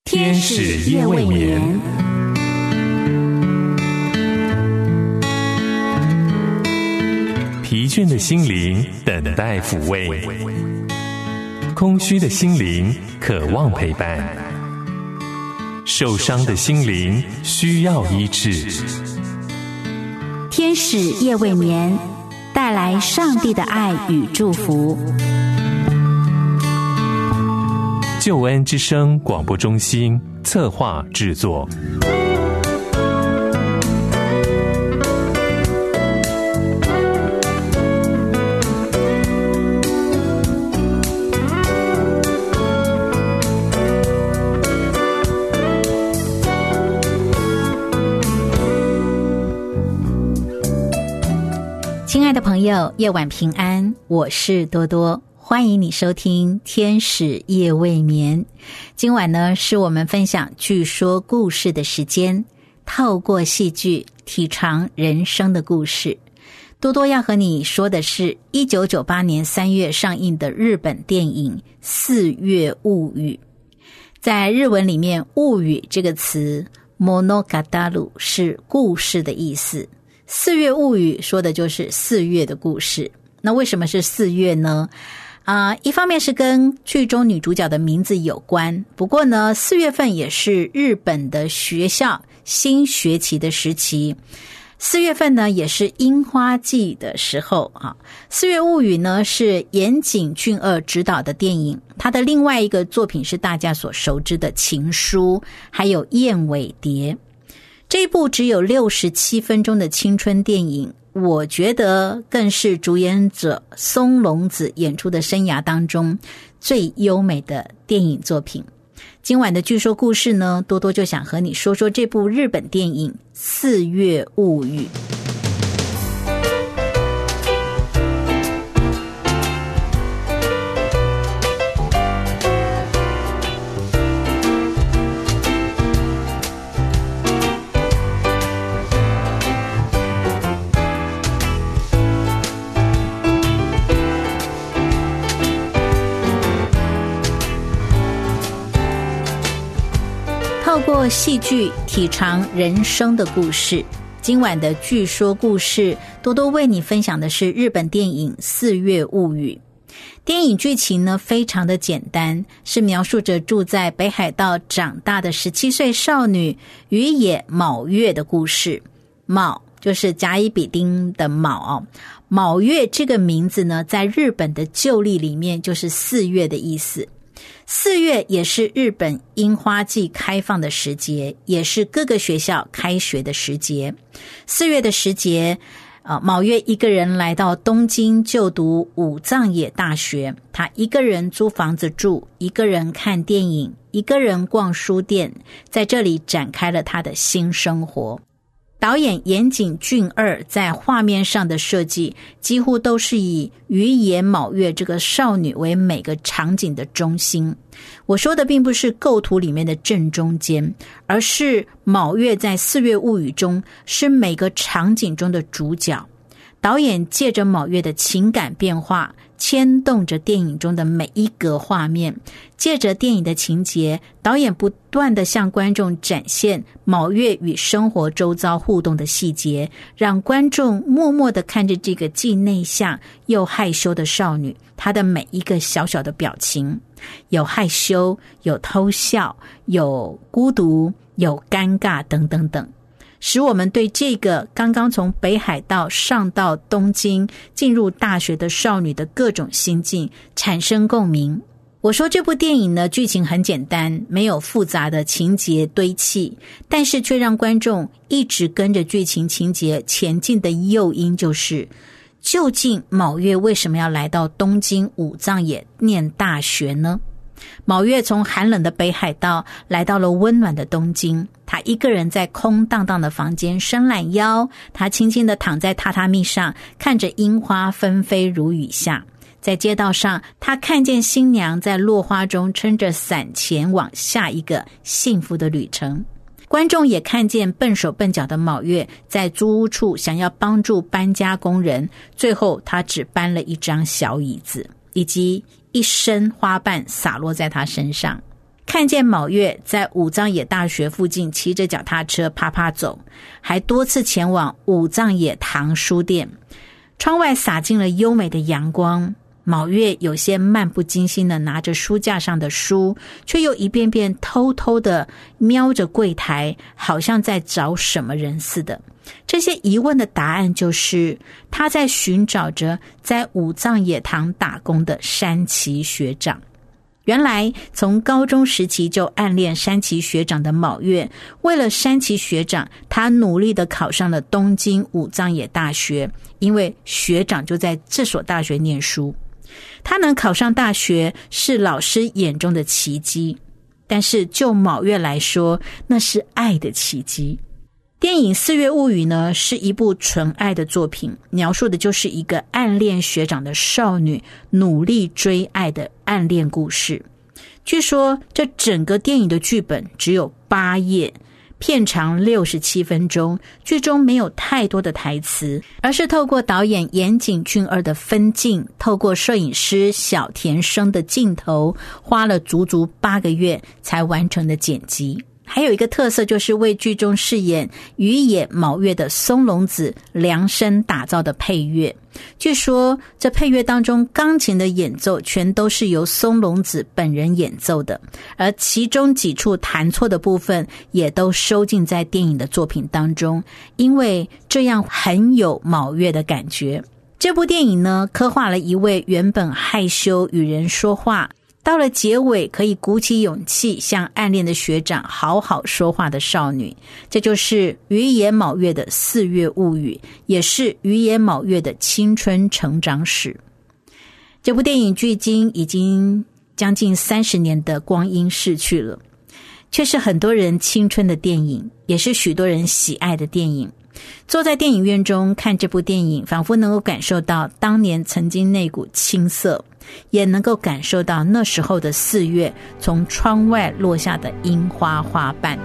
天使夜未眠，疲倦的心灵等待抚慰，空虚的心灵渴望陪伴，受伤的心灵需要医治。 天使夜未眠，带来上帝的爱与祝福。 救恩之声广播中心策划制作。 亲爱的朋友，夜晚平安，我是多多，欢迎你收听天使夜未眠。今晚呢，是我们分享剧说故事的时间，透过戏剧体尝人生的故事。多多要和你说的是1998年3月上映的日本电影《四月物语》。在日文里面，物语这个词 monogatari 是故事的意思，四月物语说的就是4月的故事。那为什么是4月呢？一方面是跟剧中女主角的名字有关，不过呢，4月份也是日本的学校新学期的时期。4月份呢，也是樱花季的时候啊。4月物语呢是岩井俊二执导的电影，他的另外一个作品是大家所熟知的《情书》，还有《燕尾蝶》。这一部只有67分钟的青春电影，我觉得更是主演者松隆子演出的生涯当中最优美的电影作品。今晚的剧说故事呢，多多就想和你说说这部日本电影《四月物语》。透过戏剧体尝人生的故事，今晚的剧说故事，多多为你分享的是日本电影《四月物语》。电影剧情呢非常的简单，是描述着住在北海道长大的17岁少女宇野卯月的故事。卯就是甲乙丙丁的卯，卯月这个名字呢，在日本的旧历里面就是4月的意思。4月也是日本樱花季开放的时节，也是各个学校开学的时节。4月的时节，卯月一个人来到东京就读武藏野大学，他一个人租房子住，一个人看电影，一个人逛书店，在这里展开了他的新生活。导演岩井俊二在画面上的设计几乎都是以宇野卯月这个少女为每个场景的中心。我说的并不是构图里面的正中间，而是卯月在4月物语中是每个场景中的主角。导演借着卯月的情感变化，牵动着电影中的每一格画面，借着电影的情节，导演不断地向观众展现卯月与生活周遭互动的细节，让观众默默地看着这个既内向又害羞的少女，她的每一个小小的表情，有害羞，有偷笑，有孤独，有尴尬等等等，使我们对这个刚刚从北海道上到东京进入大学的少女的各种心境产生共鸣。我说这部电影呢，剧情很简单，没有复杂的情节堆砌，但是却让观众一直跟着剧情情节前进的诱因就是，究竟卯月为什么要来到东京武藏野念大学呢？卯月从寒冷的北海道来到了温暖的东京，他一个人在空荡荡的房间伸懒腰，他轻轻地躺在榻榻米上，看着樱花纷飞如雨下。在街道上，他看见新娘在落花中撑着伞前往下一个幸福的旅程。观众也看见笨手笨脚的卯月在租屋处想要帮助搬家工人，最后他只搬了一张小椅子，以及一身花瓣洒落在他身上。 看见卯月在武藏野大学附近骑着脚踏车啪啪走，还多次前往武藏野堂书店。窗外洒进了优美的阳光，卯月有些漫不经心地拿着书架上的书，却又一遍遍偷偷地瞄着柜台，好像在找什么人似的。这些疑问的答案就是他在寻找着在武藏野堂打工的山崎学长。原来从高中时期就暗恋山崎学长的卯月，为了山崎学长，他努力地考上了东京武藏野大学，因为学长就在这所大学念书。他能考上大学是老师眼中的奇迹，但是就卯月来说，那是爱的奇迹。电影《四月物语》呢，是一部纯爱的作品，描述的就是一个暗恋学长的少女努力追爱的暗恋故事。据说这整个电影的剧本只有8页，片长67分钟，剧中没有太多的台词，而是透过导演岩井俊二的分镜，透过摄影师小田生的镜头，花了足足8个月才完成的剪辑。还有一个特色，就是为剧中饰演宇野卯月的松隆子量身打造的配乐。据说这配乐当中钢琴的演奏全都是由松隆子本人演奏的，而其中几处弹错的部分也都收进在电影的作品当中，因为这样很有卯月的感觉。这部电影呢，刻画了一位原本害羞与人说话，到了结尾可以鼓起勇气向暗恋的学长好好说话的少女。这就是宇野卯月的《四月物语》，也是宇野卯月的青春成长史。这部电影距今已经将近30年的光阴逝去了，却是很多人青春的电影，也是许多人喜爱的电影。坐在电影院中看这部电影，仿佛能够感受到当年曾经那股青涩，也能够感受到那时候的4月从窗外落下的樱花花瓣。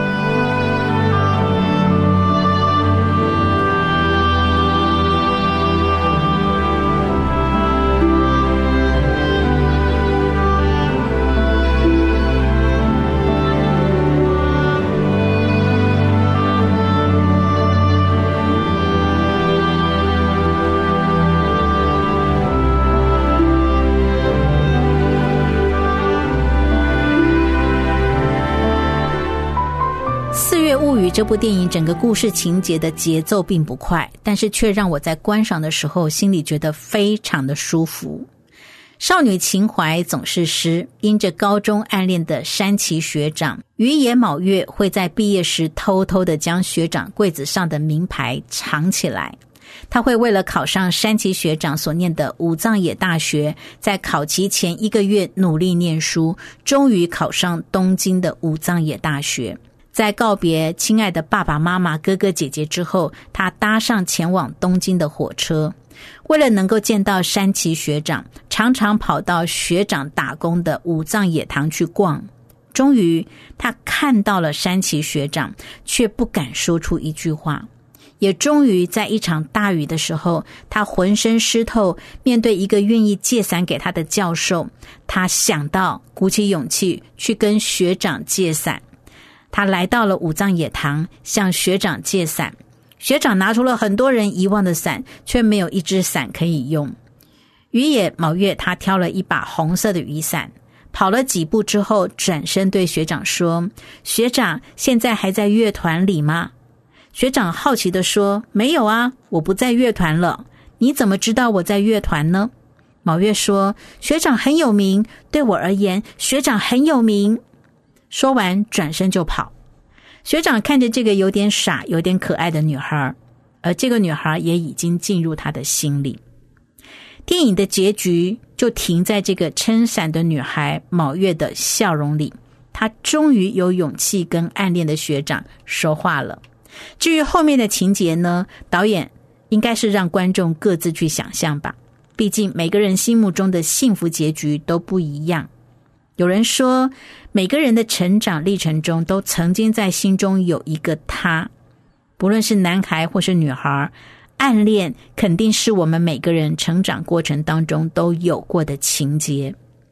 这部电影整个故事情节的节奏并不快，但是却让我在观赏的时候心里觉得非常的舒服。少女情怀总是诗，因着高中暗恋的山崎学长，宇野卯月会在毕业时偷偷地将学长柜子上的名牌藏起来。他会为了考上山崎学长所念的武藏野大学，在考期前1个月努力念书，终于考上东京的武藏野大学。在告别亲爱的爸爸妈妈、哥哥姐姐之后，他搭上前往东京的火车。为了能够见到山崎学长，常常跑到学长打工的武藏野堂去逛。终于他看到了山崎学长，却不敢说出一句话。也终于在一场大雨的时候，他浑身湿透，面对一个愿意借伞给他的教授，他想到鼓起勇气去跟学长借伞。他来到了武藏野堂，向学长借伞。学长拿出了很多人遗忘的伞，却没有一只伞可以用。宇野卯月他挑了一把红色的雨伞，跑了几步之后，转身对学长说：“学长，现在还在乐团里吗？”学长好奇地说：“没有啊，我不在乐团了。你怎么知道我在乐团呢？”卯月说：“学长很有名，对我而言，学长很有名。”说完转身就跑。学长看着这个有点傻有点可爱的女孩，而这个女孩也已经进入他的心里。电影的结局就停在这个撑伞的女孩卯月的笑容里，她终于有勇气跟暗恋的学长说话了。至于后面的情节呢，导演应该是让观众各自去想象吧，毕竟每个人心目中的幸福结局都不一样。有人说，每个人的成长历程中都曾经在心中有一个他，不论是男孩或是女孩，暗恋肯定是我们每个人成长过程当中都有过的情节。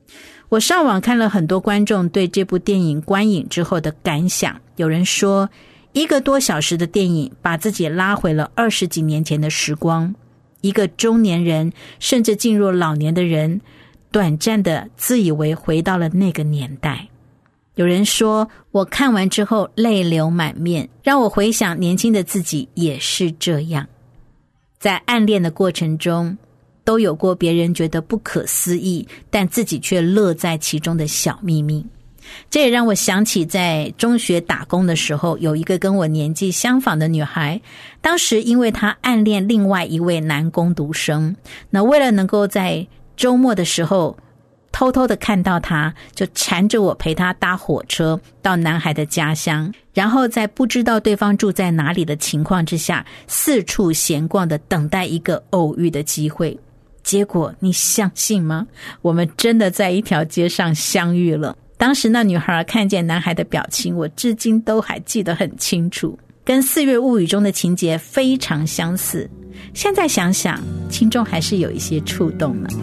我上网看了很多观众对这部电影观影之后的感想，有人说1个多小时的电影把自己拉回了20几年前的时光，一个中年人甚至进入老年的人短暂的自以为回到了那个年代。有人说我看完之后泪流满面，让我回想年轻的自己也是这样，在暗恋的过程中都有过别人觉得不可思议但自己却乐在其中的小秘密。这也让我想起在中学打工的时候，有一个跟我年纪相仿的女孩，当时因为她暗恋另外一位男工读生，那为了能够在周末的时候偷偷的看到他，就缠着我陪他搭火车到男孩的家乡，然后在不知道对方住在哪里的情况之下，四处闲逛的等待一个偶遇的机会。结果你相信吗？我们真的在一条街上相遇了。当时那女孩看见男孩的表情，我至今都还记得很清楚，跟《4月物语》中的情节非常相似。现在想想，心中还是有一些触动呢。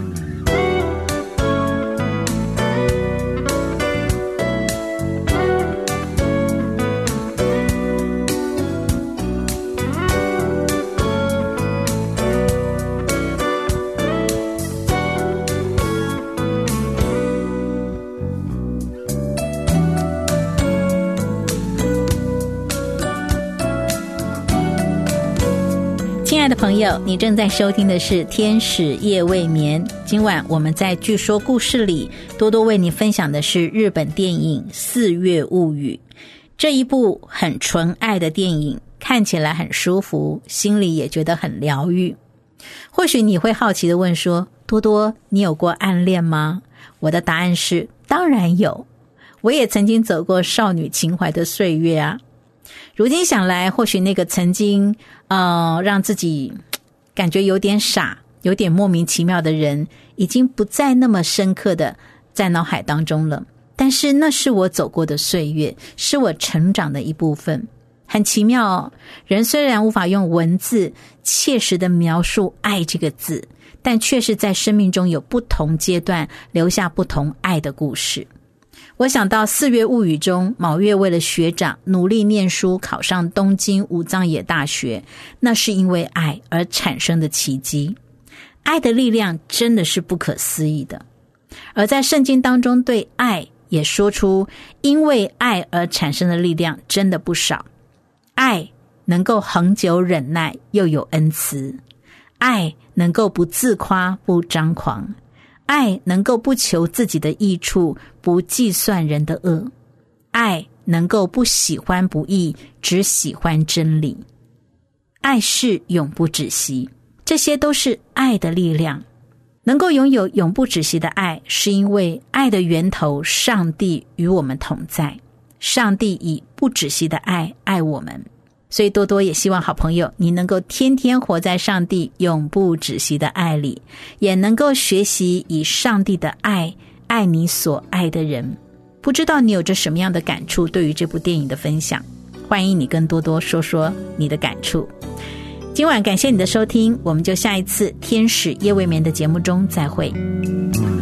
亲爱的朋友，你正在收听的是天使夜未眠。今晚我们在据说故事里，多多为你分享的是日本电影《4月物语》。这一部很纯爱的电影，看起来很舒服，心里也觉得很疗愈。或许你会好奇地问说，多多，你有过暗恋吗？我的答案是当然有，我也曾经走过少女情怀的岁月啊。如今想来，或许那个曾经让自己感觉有点傻，有点莫名其妙的人，已经不再那么深刻的在脑海当中了。但是那是我走过的岁月，是我成长的一部分。很奇妙哦，人虽然无法用文字切实的描述爱这个字，但却是在生命中有不同阶段留下不同爱的故事。我想到《4月物语》中，卯月为了学长努力念书，考上东京武藏野大学，那是因为爱而产生的奇迹。爱的力量真的是不可思议的。而在圣经当中，对爱也说出因为爱而产生的力量真的不少。爱能够恒久忍耐，又有恩慈；爱能够不自夸，不张狂；爱能够不求自己的益处，不计算人的恶；爱能够不喜欢不义，只喜欢真理；爱是永不止息。这些都是爱的力量。能够拥有永不止息的爱，是因为爱的源头上帝与我们同在，上帝以不止息的爱爱我们。所以多多也希望好朋友你能够天天活在上帝永不止息的爱里，也能够学习以上帝的爱爱你所爱的人。不知道你有着什么样的感触，对于这部电影的分享，欢迎你跟多多说说你的感触。今晚感谢你的收听，我们就下一次天使夜未眠的节目中再会。